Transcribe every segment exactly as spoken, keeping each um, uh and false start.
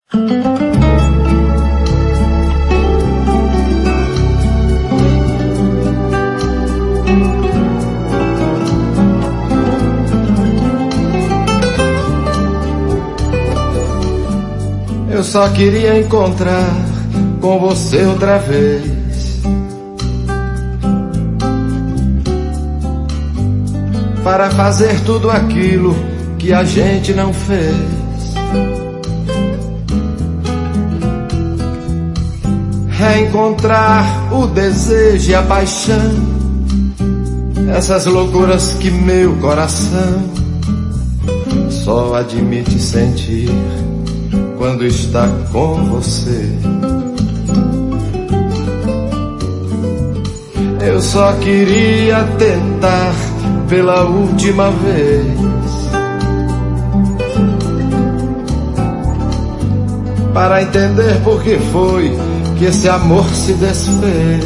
Eu só queria encontrar com você outra vez, para fazer tudo aquilo que a gente não fez. Reencontrar o desejo e a paixão, essas loucuras que meu coração só admite sentir quando está com você. Eu só queria tentar pela última vez, para entender por que foi que esse amor se desfez.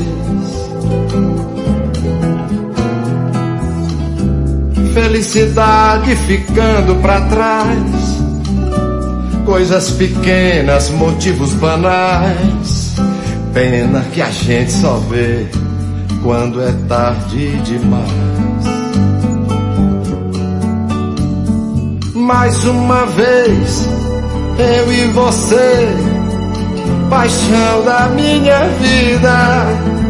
Felicidade ficando pra trás, coisas pequenas, motivos banais, pena que a gente só vê quando é tarde demais. Mais uma vez, eu e você, paixão da minha vida.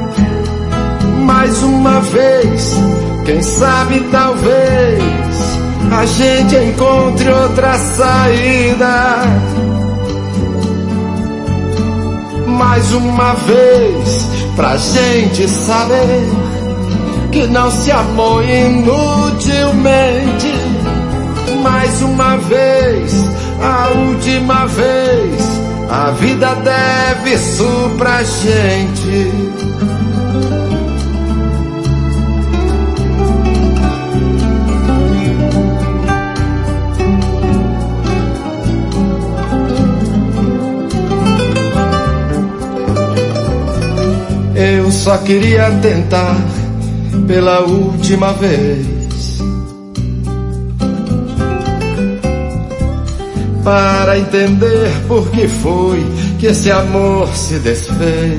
Mais uma vez, quem sabe talvez a gente encontre outra saída. Mais uma vez, pra gente saber que não se amou inutilmente. Mais uma vez, a última vez, a vida deve isso pra gente. Eu só queria tentar pela última vez, para entender por que foi que esse amor se desfez.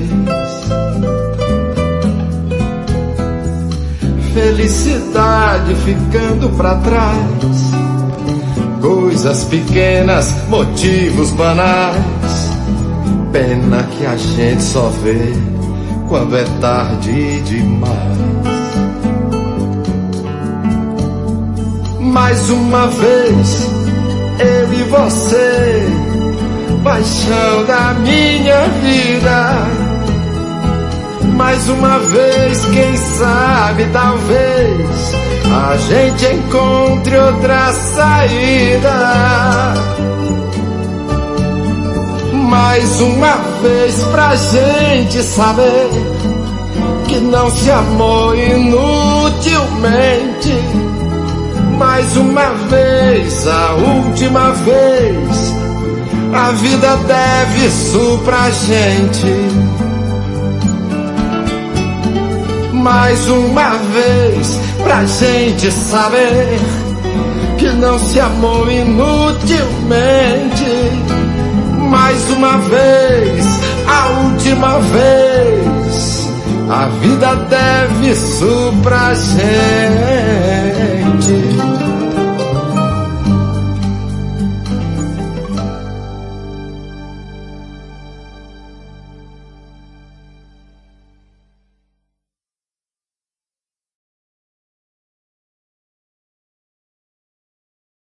Felicidade ficando pra trás, coisas pequenas, motivos banais, pena que a gente só vê quando é tarde demais. Mais uma vez, eu e você, paixão da minha vida. Mais uma vez, quem sabe talvez a gente encontre outra saída. Mais uma vez, pra gente saber que não se amou inutilmente. Mais uma vez, a última vez, a vida deve isso pra gente. Mais uma vez, pra gente saber que não se amou inutilmente. Mais uma vez, a última vez, a vida deve isso pra gente.